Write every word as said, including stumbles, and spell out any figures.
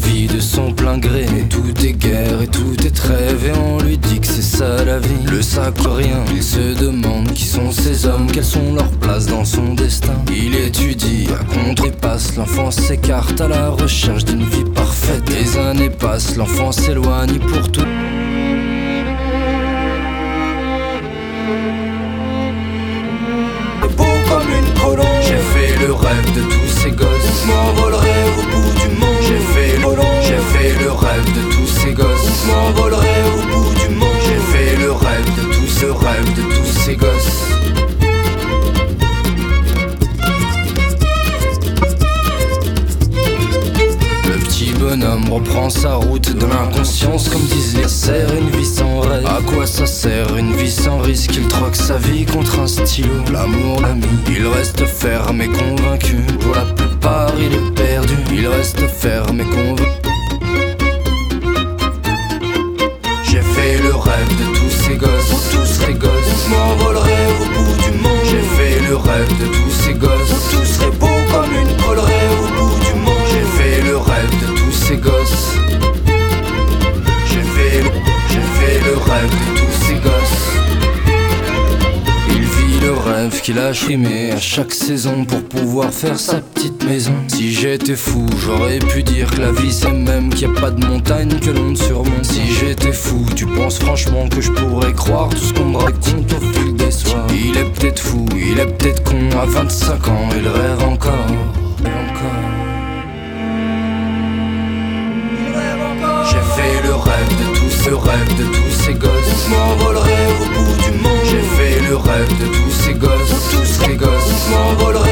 vie de son plein gré. Et tout est guerre et tout est trêve, et on lui dit que c'est ça la vie. Le sac rien, il se demande qui sont ces hommes, quelles sont leurs places dans son destin. Il étudie à contrepasse, l'enfant s'écarte à la recherche d'une vie parfaite. Les années passent, l'enfant s'éloigne pour tout. Beau comme une colombe, j'ai fait le rêve de tous ces gosses. M'envolerai au bout du monde. J'ai fait le j'ai fait le rêve de tous ces gosses. M'envolerai au bout du monde. J'ai fait le rêve de tous ce rêve de tous ces gosses. Le petit bonhomme reprend sa route de l'inconscience, comme disent les serres, une vie sans rêve. À quoi ça sert une vie sans risque? Il troque sa vie contre un stylo. L'amour l'ami, il reste ferme et convaincu. Pour la plupart il est perdu. Il reste ferme et convaincu. J'ai fait le rêve de tous ces gosses. Pour tous ces gosses, m'envolerai au bout du monde. J'ai fait le rêve de tous ces gosses. Où tout serait beau comme une collerai au bout du monde. J'ai fait le rêve de tous ces gosses. J'ai fait le, j'ai fait le rêve de tous ces gosses. Il vit le rêve qu'il a chimé à chaque saison pour pouvoir faire sa petite maison. Si j'étais fou, j'aurais pu dire que la vie c'est même qu'il n'y a pas de montagne que l'on ne surmonte. Si j'étais fou, tu penses franchement que je pourrais croire tout ce qu'on me raconte au fil des soirs? Il est peut-être fou, il est peut-être con, à vingt-cinq ans il rêve encore, et encore. J'ai fait le rêve de tous ce rêve de tous ces gosses. M'envolerai au bout du monde. J'ai fait le rêve de tous ces gosses. Tous ces gosses. M'envolerai